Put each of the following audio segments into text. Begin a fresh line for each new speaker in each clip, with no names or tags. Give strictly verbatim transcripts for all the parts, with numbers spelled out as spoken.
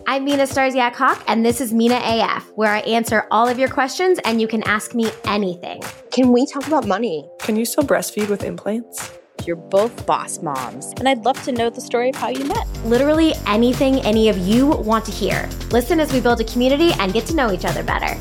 I'm Mina Starziak Hawk, and this is Mina A F, where I answer all of your questions and you can ask me anything.
Can we talk about money?
Can you still breastfeed with implants?
You're both boss moms, and I'd love to know the story of how you met.
Literally anything any of you want to hear. Listen as we build a community and get to know each other better.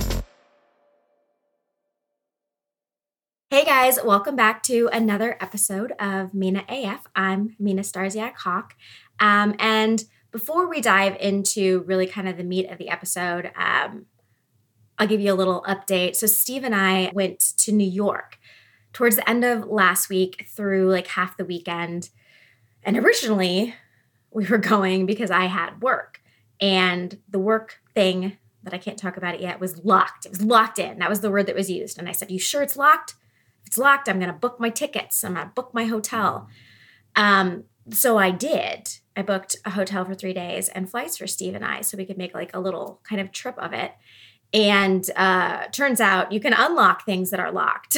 Hey guys, welcome back to another episode of Mina A F. I'm Mina Starziak Hawk. Um, and before we dive into really kind of the meat of the episode, um, I'll give you a little update. So Steve and I went to New York towards the end of last week through like half the weekend. And originally we were going because I had work, and the work thing that I can't talk about it yet was locked. It was locked in. That was the word that was used. And I said, you sure it's locked? If it's locked, I'm going to book my tickets. I'm going to book my hotel. Um, so I did. I booked a hotel for three days and flights for Steve and I so we could make like a little kind of trip of it. And uh, turns out you can unlock things that are locked.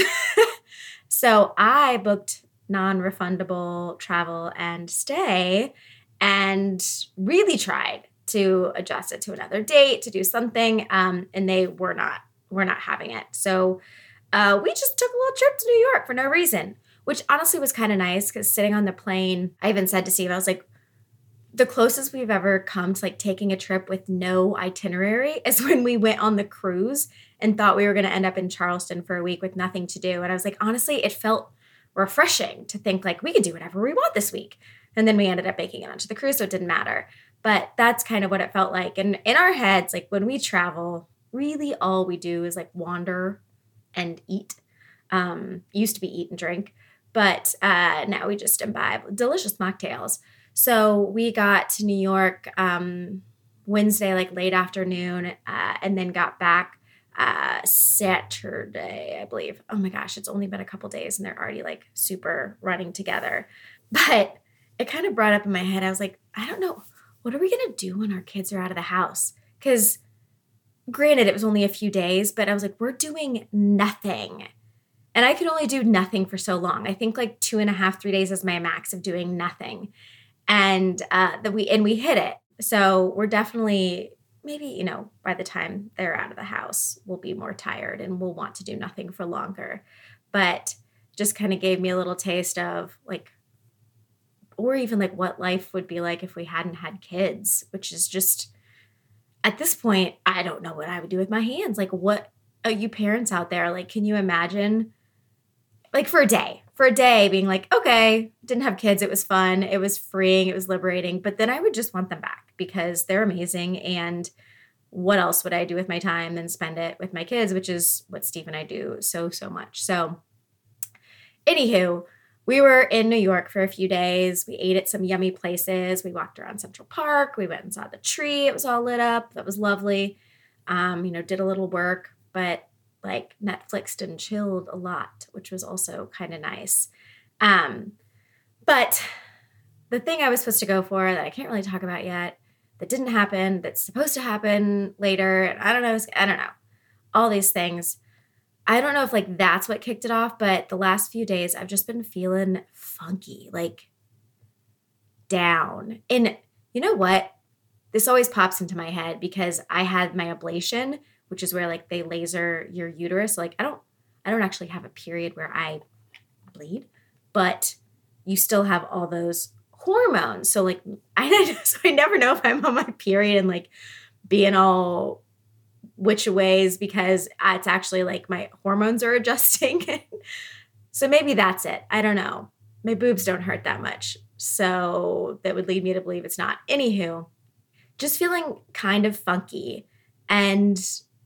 So I booked non-refundable travel and stay and really tried to adjust it to another date, to do something. Um, and they were not, were not having it. So uh, we just took a little trip to New York for no reason, which honestly was kind of nice because sitting on the plane, I even said to Steve, I was like, the closest we've ever come to like taking a trip with no itinerary is when we went on the cruise and thought we were going to end up in Charleston for a week with nothing to do. And I was like, honestly, it felt refreshing to think like we could do whatever we want this week. And then we ended up making it onto the cruise, so it didn't matter. But that's kind of what it felt like. And in our heads, like when we travel, really all we do is like wander and eat. Um, used to be eat and drink, but uh, now we just imbibe delicious mocktails. So we got to New York um, Wednesday, like late afternoon, uh, and then got back uh, Saturday, I believe. Oh my gosh, it's only been a couple days and they're already like super running together. But it kind of brought up in my head, I was like, I don't know, what are we going to do when our kids are out of the house? Because granted, it was only a few days, but I was like, we're doing nothing. And I could only do nothing for so long. I think like two and a half, three days is my max of doing nothing. And uh, that we and we hit it. So we're definitely, maybe, you know, by the time they're out of the house, we'll be more tired and we'll want to do nothing for longer. But just kind of gave me a little taste of like, or even like what life would be like if we hadn't had kids, which is just, at this point, I don't know what I would do with my hands. Like, what are you parents out there? Like, can you imagine, like for a day, for a day being like, okay, didn't have kids. It was fun. It was freeing. It was liberating. But then I would just want them back because they're amazing. And what else would I do with my time than spend it with my kids, which is what Steve and I do so, so much. So anywho, we were in New York for a few days. We ate at some yummy places. We walked around Central Park. We went and saw the tree. It was all lit up. That was lovely. Um, you know, did a little work, but like Netflixed and chilled a lot, which was also kind of nice. Um, but the thing I was supposed to go for that I can't really talk about yet, that didn't happen, that's supposed to happen later, and I don't know, I don't know, all these things. I don't know if like that's what kicked it off, but the last few days I've just been feeling funky, like down. And you know what? This always pops into my head because I had my ablation, which is where like they laser your uterus. Like I don't, I don't actually have a period where I bleed, but you still have all those hormones. So like, I, so I never know if I'm on my period and like being all which ways because it's actually like my hormones are adjusting. So maybe that's it. I don't know. My boobs don't hurt that much. So that would lead me to believe it's not. Anywho, just feeling kind of funky and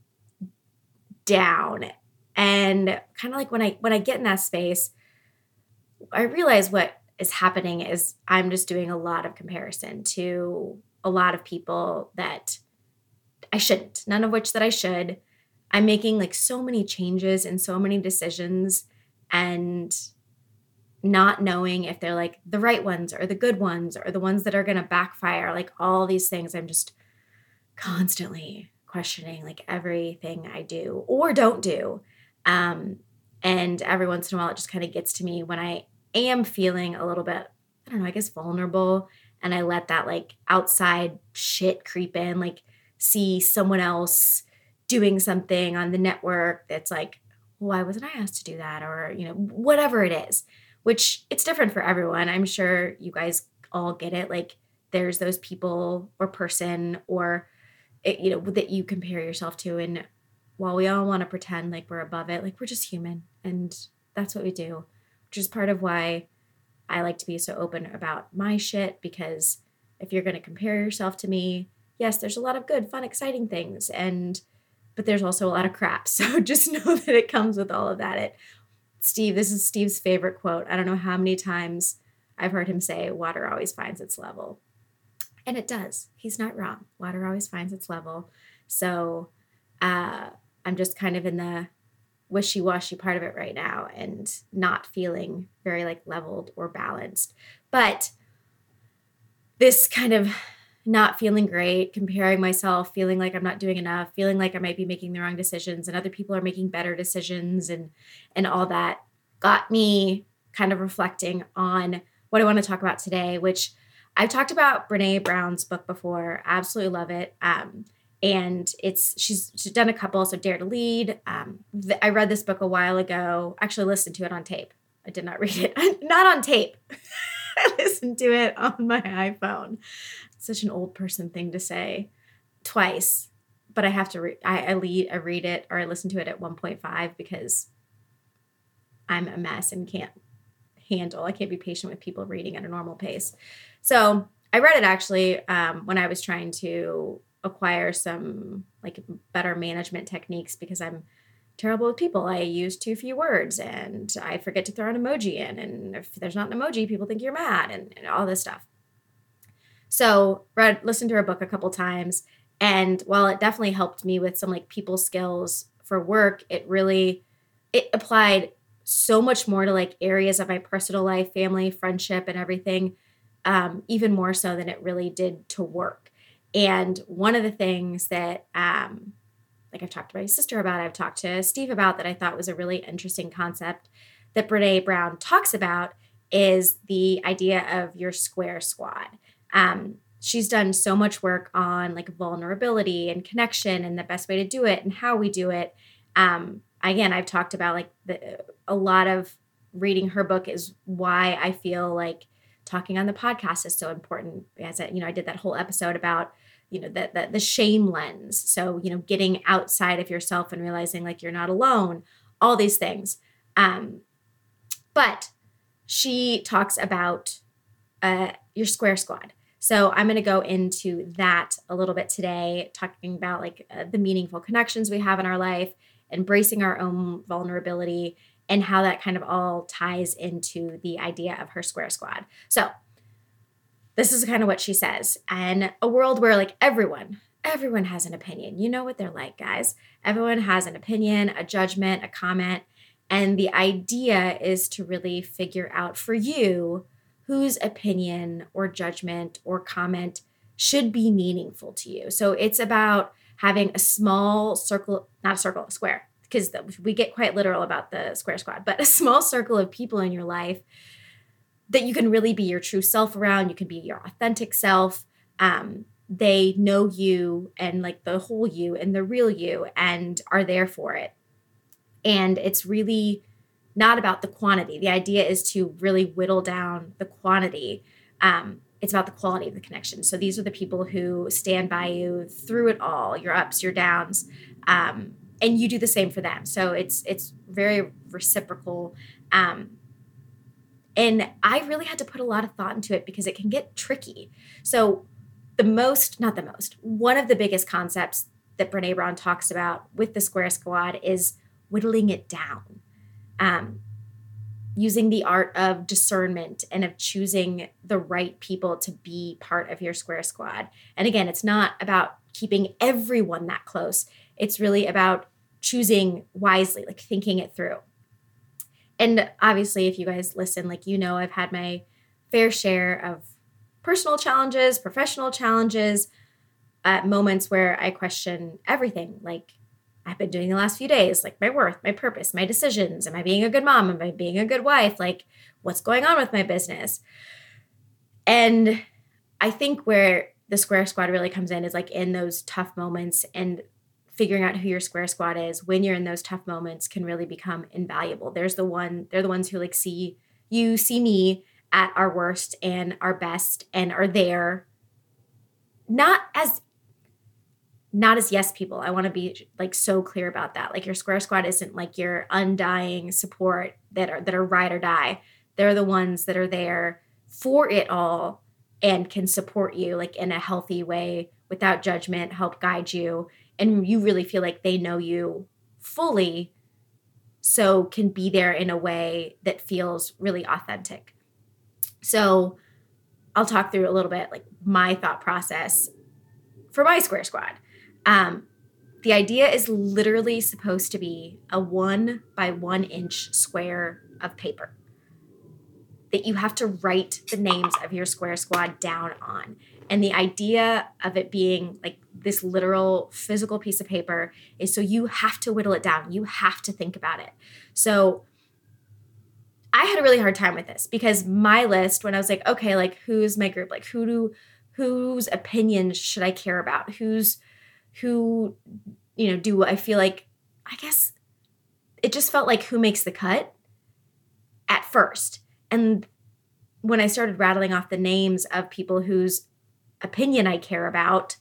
down, and kind of like when I when I get in that space, I realize what is happening is I'm just doing a lot of comparison to a lot of people that I shouldn't, none of which that I should. I'm making like so many changes and so many decisions and not knowing if they're like the right ones or the good ones or the ones that are going to backfire, like all these things. I'm just constantly questioning like everything I do or don't do. Um, and every once in a while, it just kind of gets to me when I am feeling a little bit, I don't know, I guess vulnerable and I let that like outside shit creep in, like see someone else doing something on the network that's like, why wasn't I asked to do that? Or, you know, whatever it is, which it's different for everyone. I'm sure you guys all get it. Like there's those people or person or, it, you know, that you compare yourself to. And while we all want to pretend like we're above it, like we're just human and that's what we do, which is part of why I like to be so open about my shit, because if you're going to compare yourself to me, yes, there's a lot of good, fun, exciting things. And but there's also a lot of crap. So just know that it comes with all of that. It, Steve, this is Steve's favorite quote. I don't know how many times I've heard him say, water always finds its level. And it does. He's not wrong. Water always finds its level. So uh, I'm just kind of in the wishy-washy part of it right now and not feeling very like leveled or balanced. But this kind of not feeling great, comparing myself, feeling like I'm not doing enough, feeling like I might be making the wrong decisions and other people are making better decisions and and all that got me kind of reflecting on what I want to talk about today, which I've talked about Brené Brown's book before. Absolutely love it. Um, and it's she's she's done a couple, so Dare to Lead. Um, th- I read this book a while ago. Actually listened to it on tape. I did not read it. Not on tape. I listened to it on my iPhone. Such an old person thing to say twice, but I have to re- I, I, lead, I read it or I listen to it at one point five because I'm a mess and can't handle, I can't be patient with people reading at a normal pace. So I read it actually um, when I was trying to acquire some like better management techniques because I'm terrible with people. I use too few words and I forget to throw an emoji in. And if there's not an emoji, people think you're mad and, and all this stuff. So read, listened to her book a couple times. And while it definitely helped me with some like people skills for work, it really, it applied so much more to like areas of my personal life, family, friendship, and everything, um, even more so than it really did to work. And one of the things that, um, like I've talked to my sister about, I've talked to Steve about that I thought was a really interesting concept that Brené Brown talks about is the idea of your square squad. Um, she's done so much work on like vulnerability and connection and the best way to do it and how we do it. Um, again, I've talked about like the, a lot of reading her book is why I feel like talking on the podcast is so important. As I, you know, I did that whole episode about, you know, the, the, the shame lens. So, you know, getting outside of yourself and realizing like you're not alone, all these things. Um, but she talks about uh, your square squad. So I'm going to go into that a little bit today, talking about like uh, the meaningful connections we have in our life, embracing our own vulnerability, and how that kind of all ties into the idea of her square squad. So this is kind of what she says. And a world where like everyone, everyone has an opinion. You know what they're like, guys. Everyone has an opinion, a judgment, a comment. And the idea is to really figure out for you whose opinion or judgment or comment should be meaningful to you. So it's about having a small circle, not a circle, a square, because we get quite literal about the square squad, but a small circle of people in your life that you can really be your true self around. You can be your authentic self. Um, they know you and like the whole you and the real you and are there for it. And it's really not about the quantity. The idea is to really whittle down the quantity. Um, it's about the quality of the connection. So these are the people who stand by you through it all, your ups, your downs, um, and you do the same for them. So it's it's very reciprocal. Um, and I really had to put a lot of thought into it because it can get tricky. So the most, not the most, one of the biggest concepts that Brené Brown talks about with the Square Squad is whittling it down. Um, using the art of discernment and of choosing the right people to be part of your square squad. And again, it's not about keeping everyone that close. It's really about choosing wisely, like thinking it through. And obviously, if you guys listen, like, you know, I've had my fair share of personal challenges, professional challenges, uh, moments where I question everything, like, I've been doing the last few days, like my worth, my purpose, my decisions. Am I being a good mom? Am I being a good wife? Like, what's going on with my business? And I think where the Square Squad really comes in is like in those tough moments, and figuring out who your Square Squad is when you're in those tough moments can really become invaluable. There's the one, they're the ones who like see you, see me at our worst and our best, and are there not as not as yes people. I want to be like so clear about that. Like your Square Squad isn't like your undying support that are that are ride or die. They're the ones that are there for it all and can support you like in a healthy way without judgment, help guide you, and you really feel like they know you fully, so can be there in a way that feels really authentic. So I'll talk through a little bit like my thought process for my Square Squad. Um, the idea is literally supposed to be a one by one inch square of paper that you have to write the names of your Square Squad down on. And the idea of it being like this literal physical piece of paper is so you have to whittle it down. You have to think about it. So I had a really hard time with this because my list, when I was like, okay, like who's my group? Like who do, whose opinions should I care about? Who's, who, you know, do I feel like, I guess it just felt like who makes the cut at first. And when I started rattling off the names of people whose opinion I care about,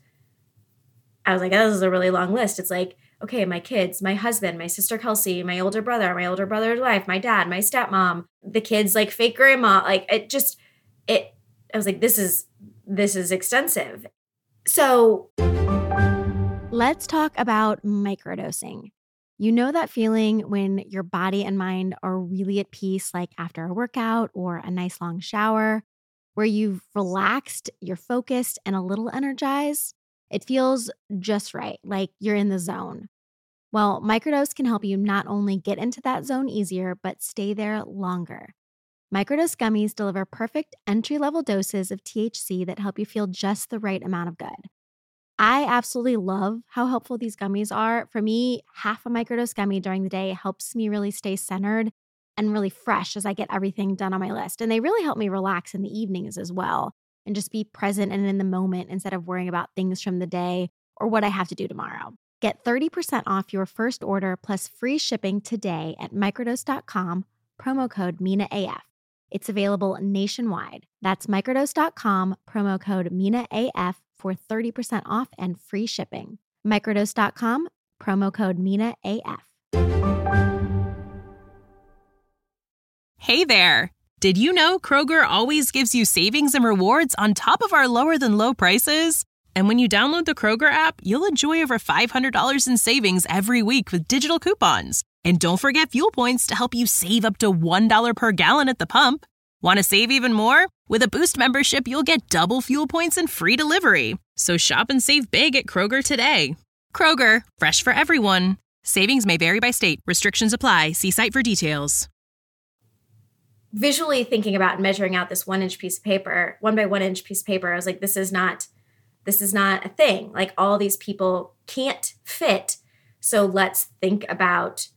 I was like, oh, this is a really long list. It's like, okay, my kids, my husband, my sister Kelsey, my older brother, my older brother's wife, my dad, my stepmom, the kids, like fake grandma, like it just, it, I was like, this is, this is extensive. So let's talk about microdosing. You know that feeling when your body and mind are really at peace, like after a workout or a nice long shower, where you've relaxed, you're focused, and a little energized? It feels just right, like you're in the zone. Well, microdose can help you not only get into that zone easier, but stay there longer. Microdose gummies deliver perfect entry-level doses of T H C that help you feel just the right amount of good. I absolutely love how helpful these gummies are. For me, half a microdose gummy during the day helps me really stay centered and really fresh as I get everything done on my list. And they really help me relax in the evenings as well and just be present and in the moment instead of worrying about things from the day or what I have to do tomorrow. Get thirty percent off your first order plus free shipping today at microdose dot com, promo code Mina A F. It's available nationwide. That's microdose dot com, promo code Mina A F for thirty percent off and free shipping. microdose dot com, promo code Mina A F.
Hey there. Did you know Kroger always gives you savings and rewards on top of our lower than low prices? And when you download the Kroger app, you'll enjoy over five hundred dollars in savings every week with digital coupons. And don't forget fuel points to help you save up to one dollar per gallon at the pump. Want to save even more? With a Boost membership, you'll get double fuel points and free delivery. So shop and save big at Kroger today. Kroger, fresh for everyone. Savings may vary by state. Restrictions apply. See site for details.
Visually thinking about measuring out this one inch piece of paper, one by one inch piece of paper, I was like, this is not, this is not a thing. Like all these people can't fit. So let's think about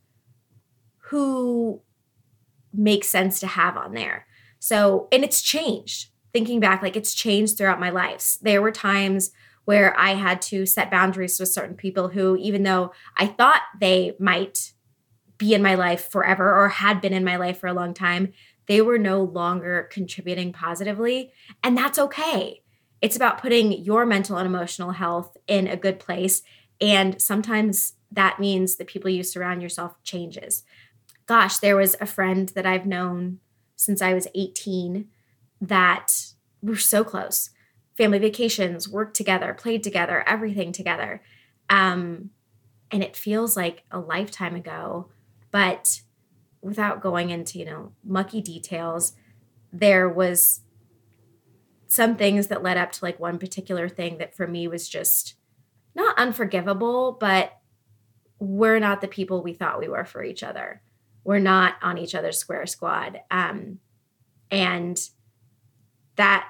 who makes sense to have on there. So, and it's changed. Thinking back, like it's changed throughout my life. There were times where I had to set boundaries with certain people who, even though I thought they might be in my life forever or had been in my life for a long time, they were no longer contributing positively. And that's okay. It's about putting your mental and emotional health in a good place. And sometimes that means the people you surround yourself changes. Gosh, there was a friend that I've known since I was eighteen that we're so close. Family vacations, worked together, played together, everything together. Um, and it feels like a lifetime ago, but without going into, you know, mucky details, there was some things that led up to like one particular thing that for me was just not unforgivable, but we're not the people we thought we were for each other. We're not on each other's Square Squad. Um, and that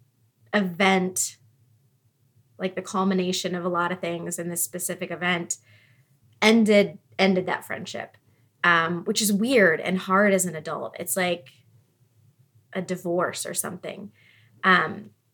event, like the culmination of a lot of things in this specific event, ended ended that friendship, um, which is weird and hard as an adult. It's like a divorce or something. Um,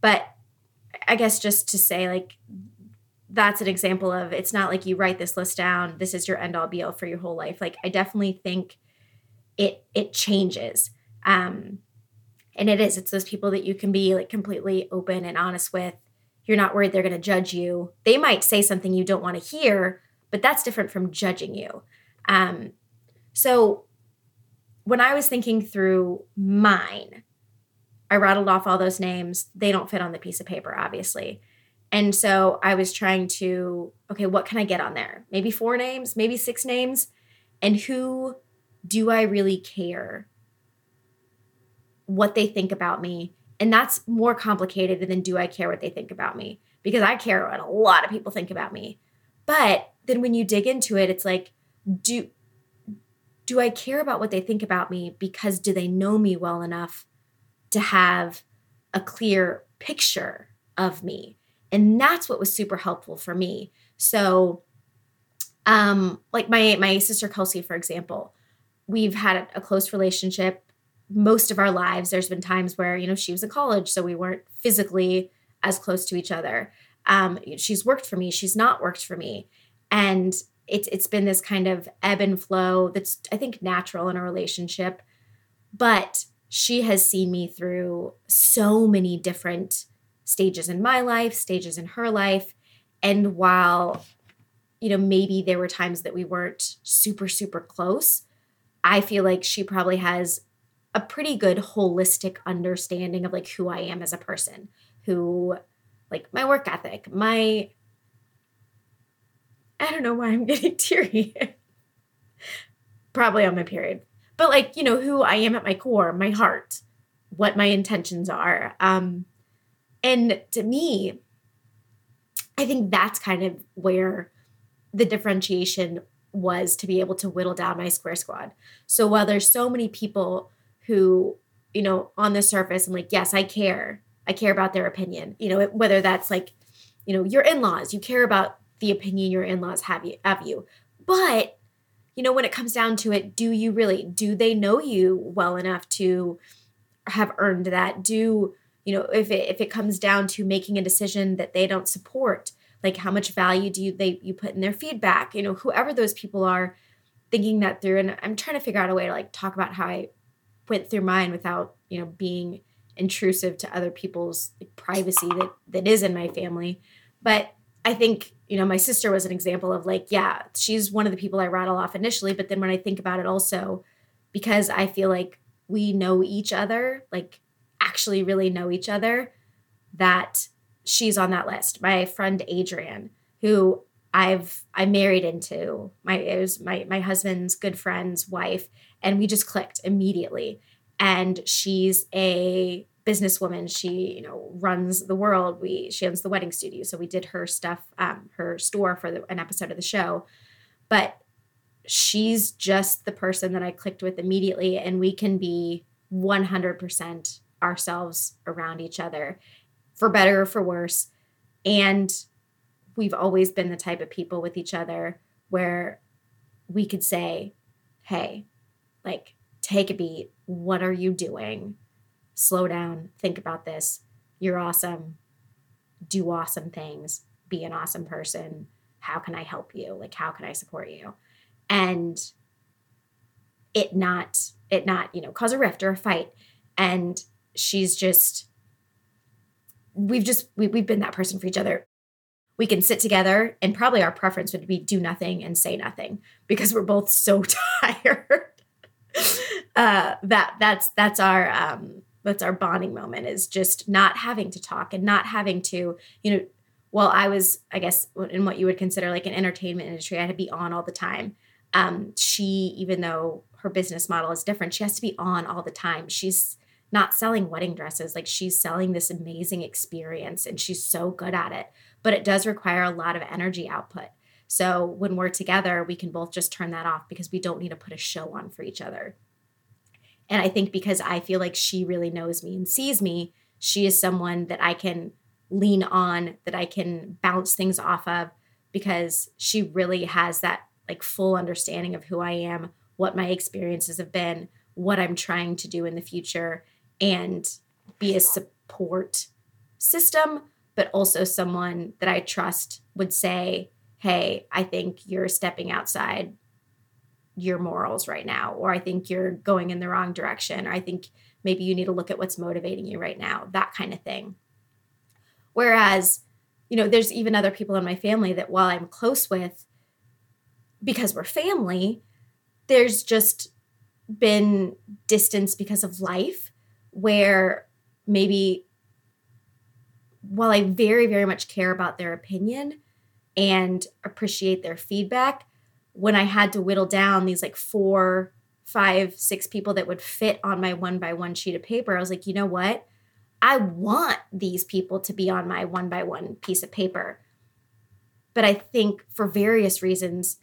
But I guess just to say, like, that's an example of, it's not like you write this list down, this is your end all be all for your whole life. Like, I definitely think it it changes. Um, and it is, it's those people that you can be like completely open and honest with. You're not worried they're going to judge you. They might say something you don't want to hear, but that's different from judging you. Um, so when I was thinking through mine, I rattled off all those names. They don't fit on the piece of paper, obviously. And so I was trying to, okay, what can I get on there? Maybe four names, maybe six names. And who do I really care what they think about me? And that's more complicated than do I care what they think about me? Because I care what a lot of people think about me. But then when you dig into it, it's like, do, do I care about what they think about me because do they know me well enough to have a clear picture of me? And that's what was super helpful for me. So um, like my, my sister Kelsey, for example, we've had a close relationship most of our lives. There's been times where, you know, she was in college, so we weren't physically as close to each other. Um, she's worked for me. She's not worked for me. And it's it's been this kind of ebb and flow that's, I think, natural in a relationship. But she has seen me through so many different stages in my life, stages in her life. And while, you know, maybe there were times that we weren't super, super close, I feel like she probably has a pretty good holistic understanding of like who I am as a person, who, like, my work ethic, my, I don't know why I'm getting teary. Probably on my period. But like, you know, who I am at my core, my heart, what my intentions are. Um, and to me, I think that's kind of where the differentiation was, to be able to whittle down my square squad. So while there's so many people who, you know, on the surface, I'm like, yes, I care. I care about their opinion. You know, whether that's like, you know, your in-laws, you care about the opinion your in-laws have you, of you. But, you know, when it comes down to it, do you really, do they know you well enough to have earned that? Do, you know, if it, if it comes down to making a decision that they don't support, like how much value do you, they, you put in their feedback, you know, whoever those people are, thinking that through. And I'm trying to figure out a way to like talk about how I went through mine without, you know, being intrusive to other people's like, privacy that, that is in my family. But I think, you know, my sister was an example of like, yeah, she's one of the people I rattle off initially. But then when I think about it also, because I feel like we know each other, like actually really know each other, that she's on that list. My friend Adrian, who I've I married into, my it was my my husband's good friend's wife, and we just clicked immediately. And she's a businesswoman. She, you know, runs the world. We she owns the wedding studio, so we did her stuff, um, her store for the, an episode of the show. But she's just the person that I clicked with immediately, and we can be one hundred percent ourselves around each other, for better or for worse. And we've always been the type of people with each other where we could say, hey, like, take a beat. What are you doing? Slow down. Think about this. You're awesome. Do awesome things. Be an awesome person. How can I help you? Like, how can I support you? And it not, it not, you know, cause a rift or a fight. And she's just, we've just, we, we've been that person for each other. We can sit together, and probably our preference would be do nothing and say nothing, because we're both so tired. uh, that that's, that's our, um, that's our bonding moment, is just not having to talk and not having to, you know, well, I was, I guess, in what you would consider like an entertainment industry, I had to be on all the time. Um, she, even though her business model is different, she has to be on all the time. She's not selling wedding dresses. Like, she's selling this amazing experience, and she's so good at it, but it does require a lot of energy output. So when we're together, we can both just turn that off, because we don't need to put a show on for each other. And I think because I feel like she really knows me and sees me, she is someone that I can lean on, that I can bounce things off of, because she really has that like full understanding of who I am, what my experiences have been, what I'm trying to do in the future, and be a support system, but also someone that I trust would say, hey, I think you're stepping outside your morals right now, or I think you're going in the wrong direction, or I think maybe you need to look at what's motivating you right now, that kind of thing. Whereas, you know, there's even other people in my family that while I'm close with, because we're family, there's just been distance because of life where maybe while I very, very much care about their opinion and appreciate their feedback, when I had to whittle down these like four, five, six people that would fit on my one by one sheet of paper, I was like, you know what? I want these people to be on my one by one piece of paper. But I think for various reasons,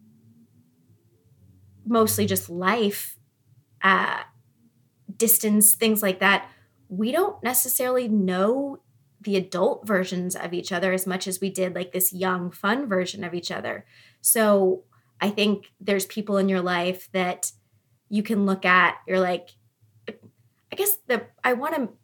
mostly just life, uh, distance, things like that, we don't necessarily know the adult versions of each other as much as we did like this young, fun version of each other. So I think there's people in your life that you can look at, you're like, I guess the I want to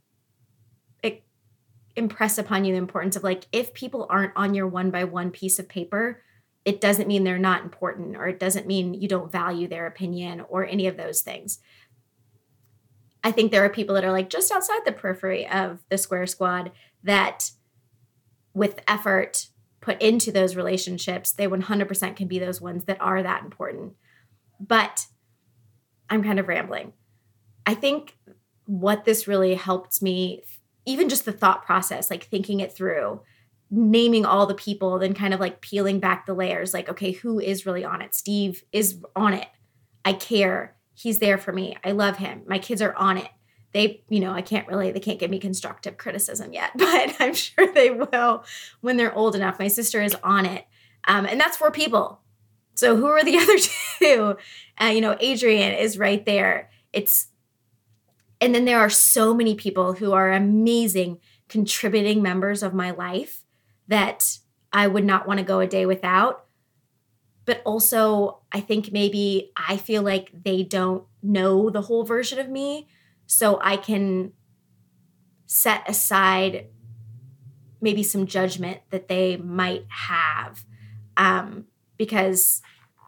impress upon you the importance of like, if people aren't on your one by one piece of paper, it doesn't mean they're not important, or it doesn't mean you don't value their opinion or any of those things. I think there are people that are like just outside the periphery of the Square Squad that with effort put into those relationships, they one hundred percent can be those ones that are that important. But I'm kind of rambling. I think what this really helped me, even just the thought process, like thinking it through, naming all the people, then kind of like peeling back the layers, like, okay, who is really on it? Steve is on it. I care. He's there for me. I love him. My kids are on it. They, you know, I can't really, they can't give me constructive criticism yet, but I'm sure they will when they're old enough. My sister is on it. Um, and that's four people. So who are the other two? Uh, you know, Adrian is right there. It's, and then there are so many people who are amazing contributing members of my life that I would not want to go a day without. But also, I think maybe I feel like they don't know the whole version of me. So I can set aside maybe some judgment that they might have um, because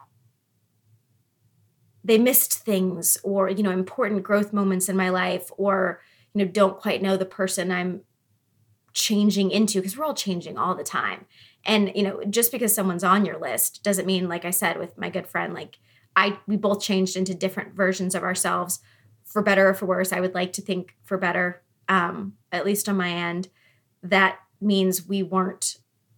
they missed things, or, you know, important growth moments in my life, or, you know, don't quite know the person I'm changing into, because we're all changing all the time. And, you know, just because someone's on your list doesn't mean, like I said, with my good friend, like I, we both changed into different versions of ourselves, for better or for worse. I would like to think for better, um, at least on my end. That means we weren't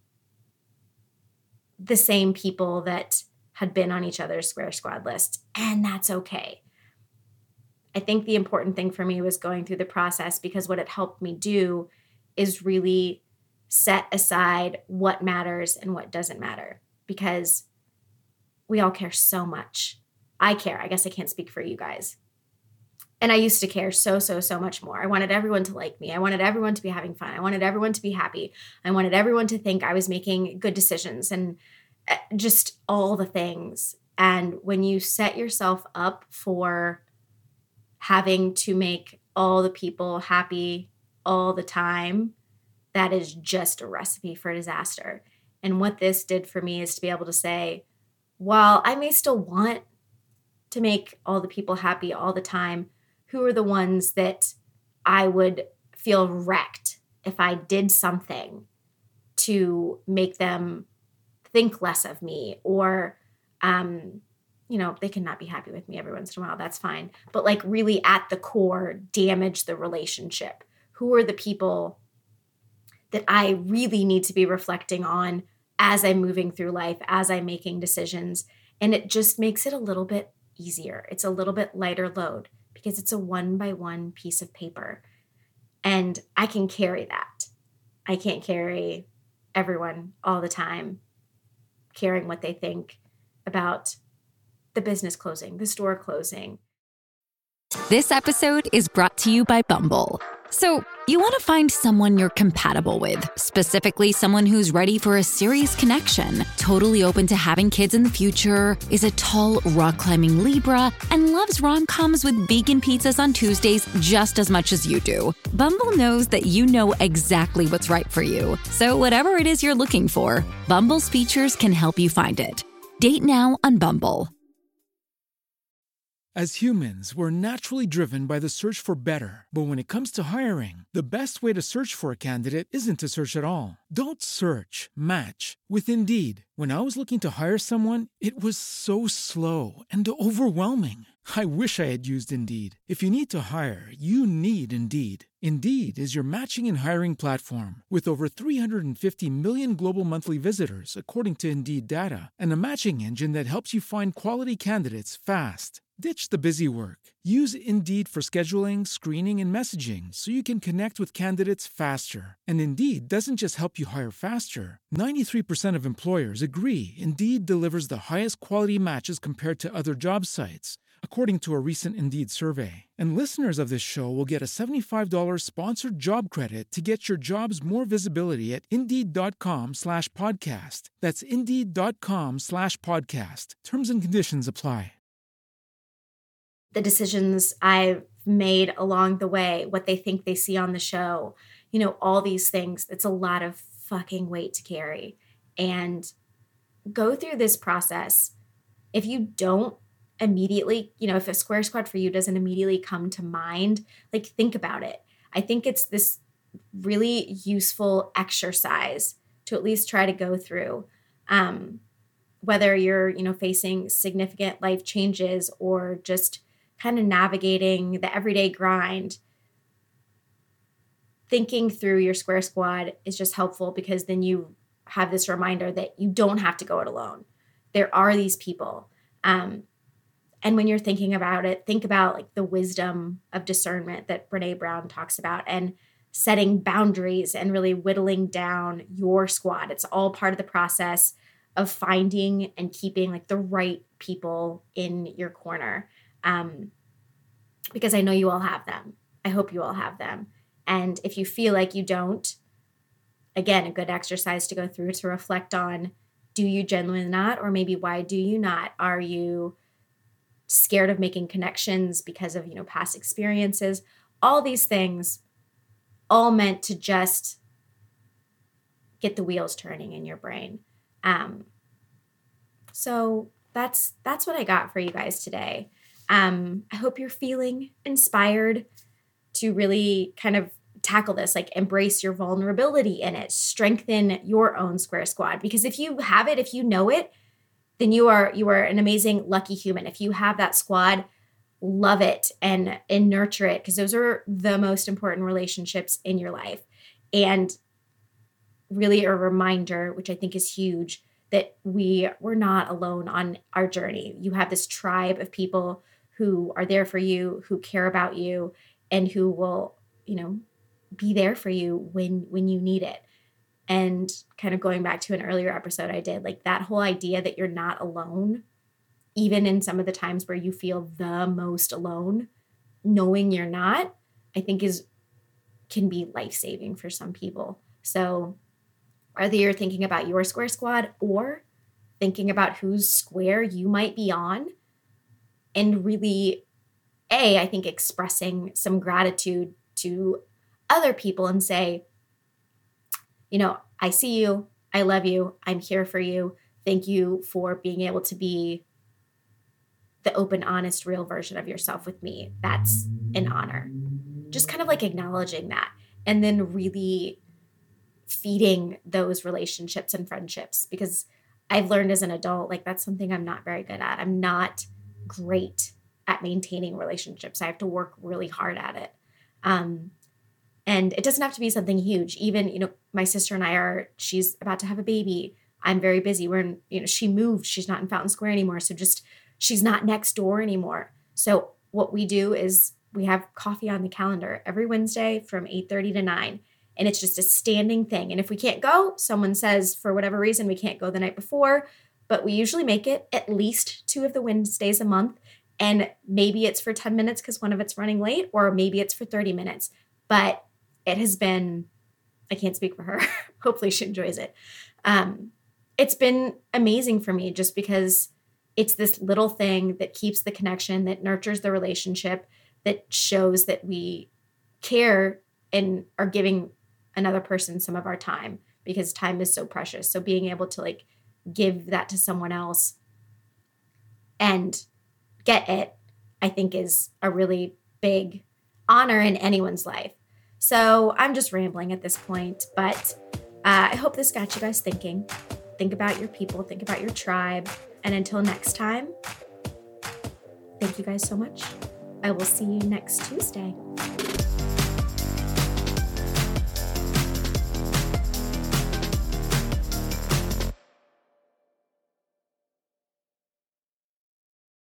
the same people that had been on each other's Square Squad lists, and that's okay. I think the important thing for me was going through the process, because what it helped me do is really set aside what matters and what doesn't matter, because we all care so much. I care. I guess I can't speak for you guys. And I used to care so, so, so much more. I wanted everyone to like me. I wanted everyone to be having fun. I wanted everyone to be happy. I wanted everyone to think I was making good decisions and just all the things. And when you set yourself up for having to make all the people happy all the time, that is just a recipe for disaster. And what this did for me is to be able to say, while I may still want to make all the people happy all the time, who are the ones that I would feel wrecked if I did something to make them think less of me, or, um, you know, they can not be happy with me every once in a while. That's fine. But like really at the core, damage the relationship. Who are the people that I really need to be reflecting on as I'm moving through life, as I'm making decisions? And it just makes it a little bit easier. It's a little bit lighter load, because it's a one by one piece of paper. And I can carry that. I can't carry everyone all the time caring what they think about the business closing, the store closing.
This episode is brought to you by Bumble. So, you want to find someone you're compatible with, specifically someone who's ready for a serious connection, totally open to having kids in the future, is a tall, rock-climbing Libra, and loves rom-coms with vegan pizzas on Tuesdays just as much as you do. Bumble knows that you know exactly what's right for you. So whatever it is you're looking for, Bumble's features can help you find it. Date now on Bumble.
As humans, we're naturally driven by the search for better. But when it comes to hiring, the best way to search for a candidate isn't to search at all. Don't search, match with Indeed. When I was looking to hire someone, it was so slow and overwhelming. I wish I had used Indeed. If you need to hire, you need Indeed. Indeed is your matching and hiring platform with over three hundred fifty million global monthly visitors, according to Indeed data, and a matching engine that helps you find quality candidates fast. Ditch the busy work. Use Indeed for scheduling, screening, and messaging so you can connect with candidates faster. And Indeed doesn't just help you hire faster. ninety-three percent of employers agree Indeed delivers the highest quality matches compared to other job sites, according to a recent Indeed survey. And listeners of this show will get a seventy-five dollars sponsored job credit to get your jobs more visibility at Indeed.com slash podcast. That's Indeed.com slash podcast. Terms and conditions apply.
The decisions I've made along the way, what they think they see on the show, you know, all these things. It's a lot of fucking weight to carry. And go through this process. If you don't immediately, you know, if a Square Squad for you doesn't immediately come to mind, like think about it. I think it's this really useful exercise to at least try to go through. Um, whether you're, you know, facing significant life changes or just kind of navigating the everyday grind, thinking through your Square Squad is just helpful because then you have this reminder that you don't have to go it alone. There are these people. Um, and when you're thinking about it, think about like the wisdom of discernment that Brene Brown talks about and setting boundaries and really whittling down your squad. It's all part of the process of finding and keeping like the right people in your corner. Um, because I know you all have them. I hope you all have them. And if you feel like you don't, again, a good exercise to go through to reflect on, do you genuinely not? Or maybe why do you not? Are you scared of making connections because of, you know, past experiences? All these things, all meant to just get the wheels turning in your brain. Um, so that's that's what I got for you guys today. Um, I hope you're feeling inspired to really kind of tackle this, like embrace your vulnerability in it, strengthen your own Square Squad. Because if you have it, if you know it, then you are you are an amazing, lucky human. If you have that squad, love it and, and nurture it, because those are the most important relationships in your life. And really a reminder, which I think is huge, that we we're not alone on our journey. You have this tribe of people who are there for you, who care about you, and who will, you know, be there for you when when you need it. And kind of going back to an earlier episode I did, like that whole idea that you're not alone, even in some of the times where you feel the most alone, knowing you're not, I think is can be life-saving for some people. So whether you're thinking about your Square Squad or thinking about whose square you might be on, and really, A, I think expressing some gratitude to other people and say, you know, I see you, I love you, I'm here for you. Thank you for being able to be the open, honest, real version of yourself with me. That's an honor. Just kind of like acknowledging that and then really feeding those relationships and friendships, because I've learned as an adult, like that's something I'm not very good at. I'm not great at maintaining relationships. I have to work really hard at it. Um, and it doesn't have to be something huge. Even, you know, my sister and I are, she's about to have a baby. I'm very busy. We're in, you know, she moved. She's not in Fountain Square anymore. So just, she's not next door anymore. So what we do is we have coffee on the calendar every Wednesday from eight thirty to nine. And it's just a standing thing. And if we can't go, someone says for whatever reason, we can't go the night before, but we usually make it at least two of the Wednesdays a month. And maybe it's for ten minutes because one of it's running late, or maybe it's for thirty minutes. but it has been, I can't speak for her. Hopefully she enjoys it. Um, it's been amazing for me just because it's this little thing that keeps the connection, that nurtures the relationship, that shows that we care and are giving another person some of our time, because time is so precious. So being able to like give that to someone else and get it, I think is a really big honor in anyone's life. So I'm just rambling at this point, but uh, I hope this got you guys thinking. Think about your people, think about your tribe. And until next time, thank you guys so much. I will see you next Tuesday.